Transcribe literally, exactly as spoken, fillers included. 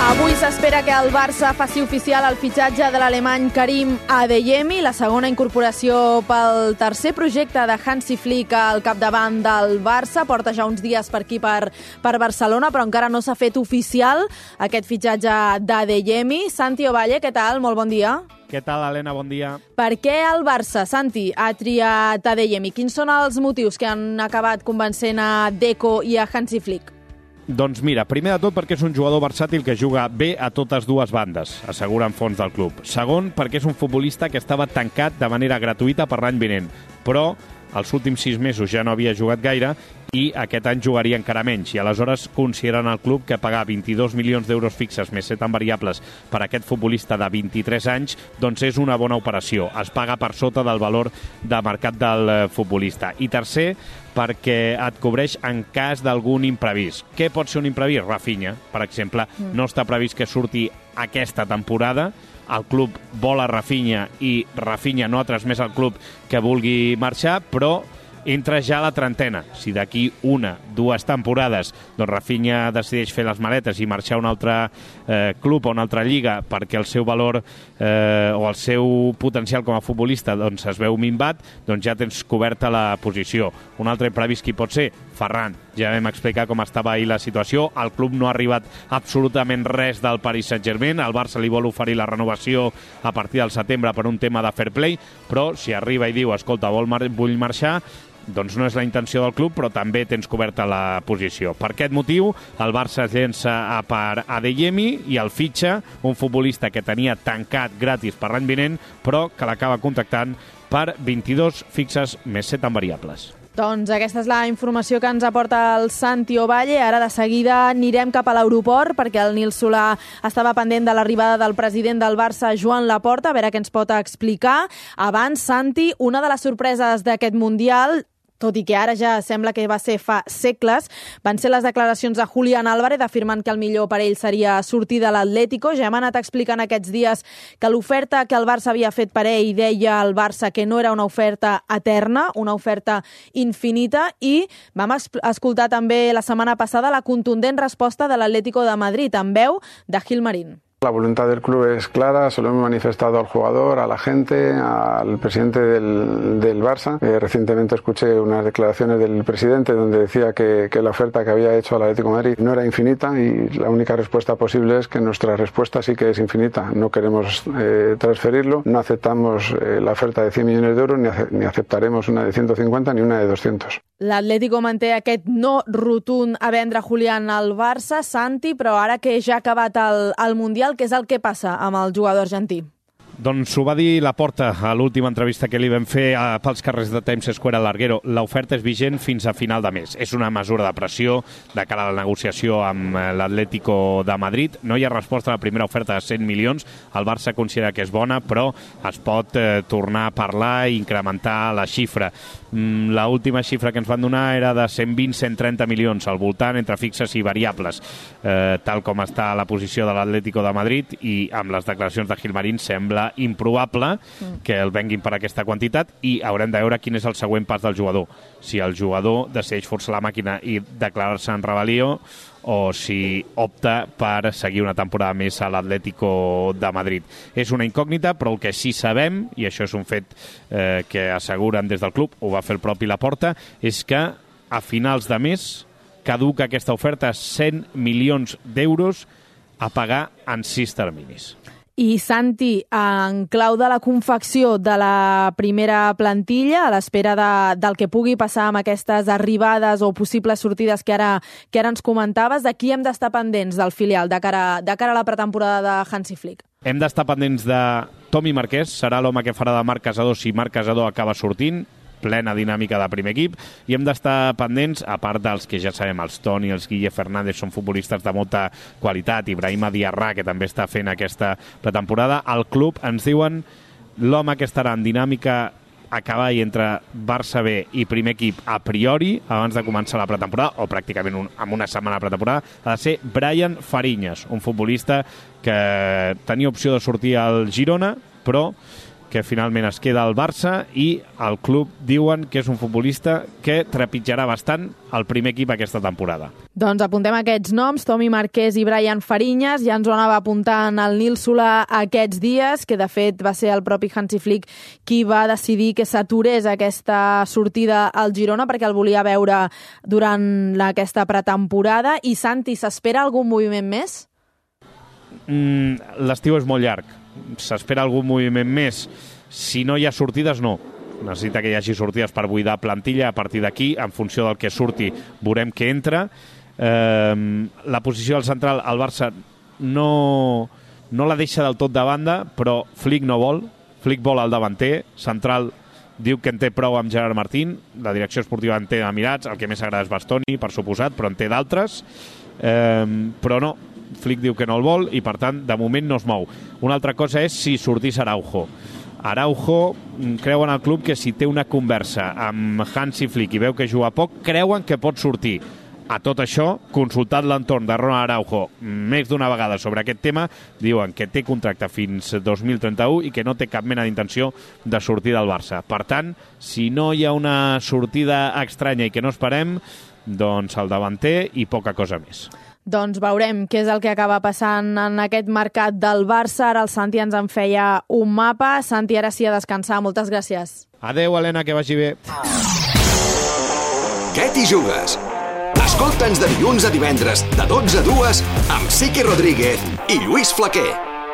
Avui s'espera que el Barça faci oficial el fitxatge de l'alemany Karim Adeyemi, la segona incorporació pel tercer projecte de Hansi Flick al capdavant del Barça. Porta ja uns dies per aquí, per, per Barcelona, però encara no s'ha fet oficial aquest fitxatge d'Adeyemi. Santi Ovalle, què tal? Molt bon dia. Què tal, Helena? Bon dia. Per què el Barça, Santi, ha triat Adeyemi? Quins són els motius que han acabat convencent a Deco i a Hansi Flick? Doncs mira, primer de tot perquè és un jugador versàtil que juga bé a totes dues bandes, asseguren fons del club. Segon, perquè és un futbolista que estava tancat de manera gratuïta per l'any vinent, però els últims sis mesos ja no havia jugat gaire i aquest any jugaria encara menys. I aleshores consideren el club que pagar vint-i-dos milions d'euros fixes més set en variables per a aquest futbolista de vint-i-tres anys doncs és una bona operació. Es paga per sota del valor de mercat del futbolista. I tercer, perquè et cobreix en cas d'algun imprevist. Què pot ser un imprevist? Rafinha, per exemple. Mm. No està previst que surti aquesta temporada. El club vol a Rafinha i Rafinha no ha transmès al club que vulgui marxar, però entra ja a la trentena. Si d'aquí una, dues temporades, doncs Rafinha decideix fer les maletes i marxar a un altre eh, club o una altra lliga perquè el seu valor eh, o el seu potencial com a futbolista doncs es veu minvat, doncs ja tens coberta la posició. Un altre imprevist qui pot ser? Ferran. Ja vam explicar com estava ahir la situació. El club no ha arribat absolutament res del Paris Saint-Germain. El Barça li vol oferir la renovació a partir del setembre per un tema de fair play, però si arriba i diu, escolta, vol mar- vull marxar, doncs no és la intenció del club, però també tens coberta la posició. Per aquest motiu, el Barça es llença a per Adeyemi i el fitxa, un futbolista que tenia tancat gratis per l'any vinent, però que l'acaba contactant per vint-i-dos fixes més set en variables. Doncs aquesta és la informació que ens aporta el Santi Ovalle. Ara de seguida anirem cap a l'aeroport perquè el Nil Solà estava pendent de l'arribada del president del Barça, Joan Laporta, a veure què ens pot explicar. Abans, Santi, una de les sorpreses d'aquest Mundial, tot i que ara ja sembla que va ser fa segles, van ser les declaracions de Julián Álvarez afirmant que el millor per ell seria sortir de l'Atlético. Ja hem anat explicant aquests dies que l'oferta que el Barça havia fet per ell deia al Barça que no era una oferta eterna, una oferta infinita, i vam escoltar també la setmana passada la contundent resposta de l'Atlético de Madrid en veu de Gil Marín. La voluntad del club es clara, se lo hemos manifestado al jugador, a la gente, al presidente del, del Barça. Eh, recientemente escuché unas declaraciones del presidente donde decía que, que la oferta que había hecho al Atlético de Madrid no era infinita y la única respuesta posible es que nuestra respuesta sí que es infinita. No queremos eh, transferirlo, no aceptamos eh, la oferta de cien millones de euros ni, ace ni aceptaremos una de ciento cincuenta ni una de doscientos. L'Atlético manté aquest no rotund a vendre Julián al Barça, Santi, però ara que ja ha acabat el, el Mundial, què és el que passa amb el jugador argentí? Doncs ho va dir Laporta a l'última entrevista que li vam fer a, pels carrers de Times Square a l'Arguero. L'oferta és vigent fins a final de mes. És una mesura de pressió de cara a la negociació amb l'Atlético de Madrid. No hi ha resposta a la primera oferta de cent milions. El Barça considera que és bona, però es pot eh, tornar a parlar i incrementar la xifra. Mm, l'última xifra que ens van donar era de cent vint a cent trenta milions, al voltant entre fixes i variables, eh, tal com està la posició de l'Atlético de Madrid, i amb les declaracions de Gil Marín sembla improbable que el venguin per aquesta quantitat, i haurem de veure quin és el següent pas del jugador. Si el jugador decideix forçar la màquina i declarar-se en rebel·lió, o si opta per seguir una temporada més a l'Atlético de Madrid. És una incògnita, però el que sí sabem, i això és un fet eh, que asseguren des del club, ho va fer el propi Laporta, és que a finals de mes caduca aquesta oferta, cent milions d'euros a pagar en sis terminis. I Santi, en clau de la confecció de la primera plantilla, a l'espera de, del que pugui passar amb aquestes arribades o possibles sortides que ara, que ara ens comentaves, de qui hem d'estar pendents del filial de cara, de cara a la pretemporada de Hansi Flick? Hem d'estar pendents de Tomi Marquès, serà l'home que farà de Marc Casador si Marc Casador acaba sortint, plena dinàmica de primer equip, i hem d'estar pendents, a part dels que ja sabem, els Toni, els Guille Fernández, són futbolistes de molta qualitat, Ibrahima Diarra, que també està fent aquesta pretemporada. Al club ens diuen l'home que estarà en dinàmica a cavall entre Barça B i primer equip a priori, abans de començar la pretemporada, o pràcticament un, amb una setmana de pretemporada, ha de ser Brian Fariñas, un futbolista que tenia opció de sortir al Girona, però que finalment es queda al Barça i el club diuen que és un futbolista que trepitjarà bastant el primer equip aquesta temporada. Doncs apuntem aquests noms, Tomi Marquès i Brian Fariñas. Ja ens ho anava apuntant el Nil Solà aquests dies, que de fet va ser el propi Hansi Flick qui va decidir que s'aturés aquesta sortida al Girona perquè el volia veure durant aquesta pretemporada. I Santi, s'espera algun moviment més? Mm, l'estiu és molt llarg. S'espera algun moviment més. Si no hi ha sortides, no. Necessita que hi hagi sortides per buidar plantilla. A partir d'aquí, en funció del que surti, veurem què entra. Eh, la posició del central, el Barça no, no la deixa del tot de banda, però Flick no vol. Flick vol el davanter. Central diu que en té prou amb Gerard Martín. La direcció esportiva en té de mirats. El que més agrada és Bastoni, per suposat, però en té d'altres. Eh, però no. Flick diu que no el vol i, per tant, de moment no es mou. Una altra cosa és si sortís Araujo. Araujo creuen al club que si té una conversa amb Hansi Flick i veu que juga poc, creuen que pot sortir. A tot això, consultat l'entorn de Ronald Araujo més d'una vegada sobre aquest tema, diuen que té contracte fins dos mil trenta-u i que no té cap mena d'intenció de sortir del Barça. Per tant, si no hi ha una sortida estranya i que no esperem, doncs el davanter i poca cosa més. Doncs veurem què és el que acaba passant en aquest mercat del Barça. Ara el Santi ens en feia un mapa. Santi, ara sí a descansar. Moltes gràcies. Adeu, Helena, que vagi bé. Què t'hi jugues? Escolta'ns de dilluns a divendres, de dotze a dues, amb Siqui Rodríguez i Lluís Flaquer.